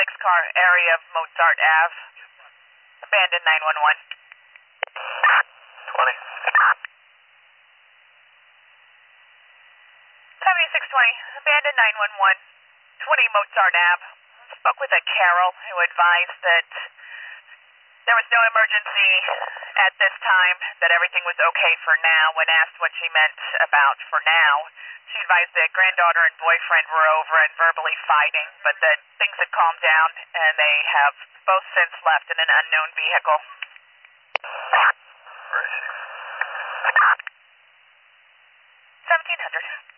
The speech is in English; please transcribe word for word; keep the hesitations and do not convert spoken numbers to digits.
car, area of Mozart Ave. Abandoned nine one one. twenty. seventy-six twenty, abandoned nine one one. twenty Mozart Ave. Spoke with a Carol who advised that there was no emergency at this time, that everything was okay for now. When asked what she meant about for now, she advised that granddaughter and boyfriend were over and verbally fighting, but that things had calmed down and they have both since left in an unknown vehicle. Where is she? seventeen hundred.